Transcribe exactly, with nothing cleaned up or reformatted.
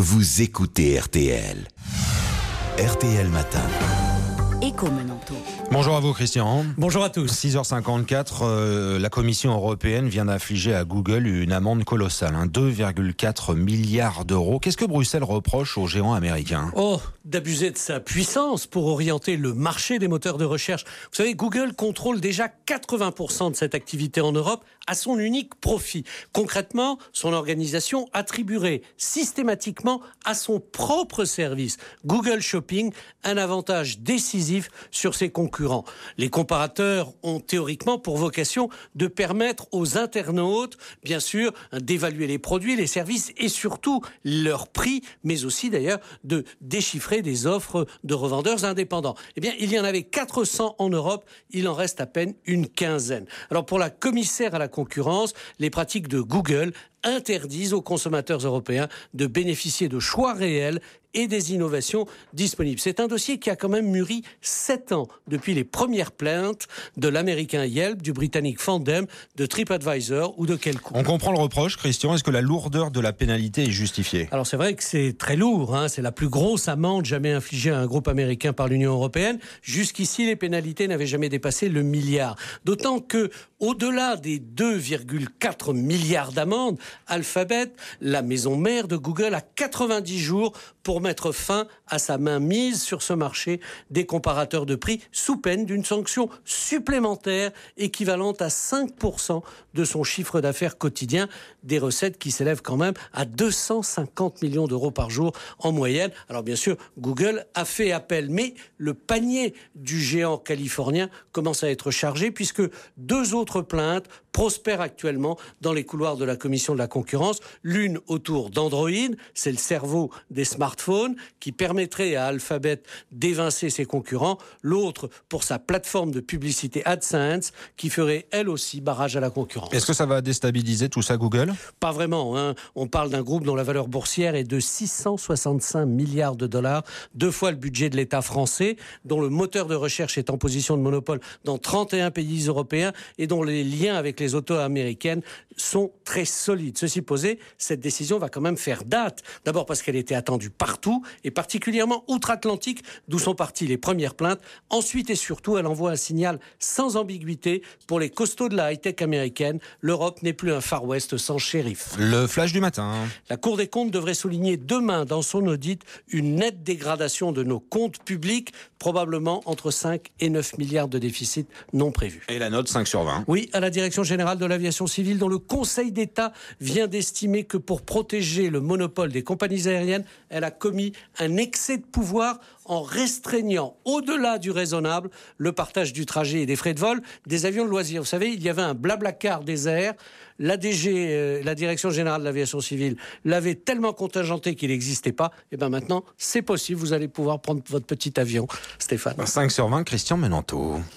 vous écoutez R T L. R T L Matin. Écho Menanto. Bonjour à vous Christian. Bonjour à tous. six heures cinquante-quatre, euh, la Commission européenne vient d'infliger à Google une amende colossale, hein, deux virgule quatre milliards d'euros. Qu'est-ce que Bruxelles reproche aux géants américains ? Oh, d'abuser de sa puissance pour orienter le marché des moteurs de recherche. Vous savez, Google contrôle déjà quatre-vingts pour cent de cette activité en Europe à son unique profit. Concrètement, son organisation attribuerait systématiquement à son propre service, Google Shopping, un avantage décisif sur ses concurrents. Les comparateurs ont théoriquement pour vocation de permettre aux internautes, bien sûr, d'évaluer les produits, les services et surtout leur prix, mais aussi d'ailleurs de déchiffrer des offres de revendeurs indépendants. Eh bien, il y en avait quatre cents en Europe, il en reste à peine une quinzaine. Alors pour la commissaire à la concurrence, les pratiques de Google interdisent aux consommateurs européens de bénéficier de choix réels et des innovations disponibles. C'est un dossier qui a quand même mûri sept ans depuis les premières plaintes de l'américain Yelp, du britannique Fandem, de TripAdvisor ou de Quelcourt. On comprend le reproche, Christian. Est-ce que la lourdeur de la pénalité est justifiée ? Alors c'est vrai que c'est très lourd, hein. C'est la plus grosse amende jamais infligée à un groupe américain par l'Union européenne. Jusqu'ici, les pénalités n'avaient jamais dépassé le milliard. D'autant que, au-delà des deux virgule quatre milliards d'amendes, Alphabet, la maison mère de Google, a quatre-vingt-dix jours pour mettre fin à sa mainmise sur ce marché des comparateurs de prix sous peine d'une sanction supplémentaire équivalente à cinq pour cent de son chiffre d'affaires quotidien, des recettes qui s'élèvent quand même à deux cent cinquante millions d'euros par jour en moyenne. Alors bien sûr, Google a fait appel, mais le panier du géant californien commence à être chargé puisque deux autres plaintes prospèrent actuellement dans les couloirs de la Commission de la concurrence. L'une autour d'Android, c'est le cerveau des smartphones qui permettrait à Alphabet d'évincer ses concurrents. L'autre pour sa plateforme de publicité AdSense qui ferait elle aussi barrage à la concurrence. Est-ce que ça va déstabiliser tout ça Google ? Pas vraiment, hein. On parle d'un groupe dont la valeur boursière est de six cent soixante-cinq milliards de dollars, deux fois le budget de l'État français, dont le moteur de recherche est en position de monopole dans trente et un pays européens et dont les liens avec les autos américaines sont très solides. Ceci posé, cette décision va quand même faire date. D'abord parce qu'elle était attendue partout et particulièrement outre-Atlantique, d'où sont parties les premières plaintes. Ensuite et surtout, elle envoie un signal sans ambiguïté pour les costauds de la high-tech américaine. L'Europe n'est plus un Far West sans shérif. Le flash du matin. La Cour des comptes devrait souligner demain dans son audit une nette dégradation de nos comptes publics, probablement entre cinq et neuf milliards de déficit non prévus. Et la note cinq sur vingt. Oui, à la Direction générale de l'aviation civile, dont le Conseil d'État vient d'estimer que pour protéger le monopole des compagnies aériennes, elle a commis un excès de pouvoir en restreignant au-delà du raisonnable le partage du trajet et des frais de vol des avions de loisirs. Vous savez, il y avait un blablacar des airs. La D G, euh, la Direction générale de l'aviation civile, l'avait tellement contingenté qu'il n'existait pas. Et bien maintenant, c'est possible. Vous allez pouvoir prendre votre petit avion, Stéphane. cinq sur vingt, Christian Menanto.